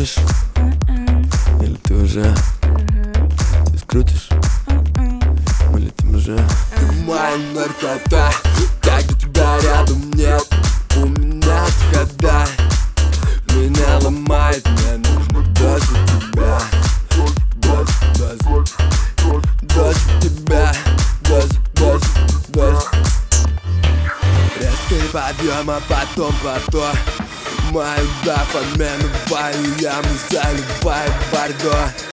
крутишь? Или ты уже скрутишь? Или ты уже? Ты моя наркота, когда тебя рядом нет. У меня хода меня ломает, мне нужно дозу тебя. Дозу тебя, дозу. Резкий подъем, а потом плато. Мою дофаминовую яму заливаю бордо.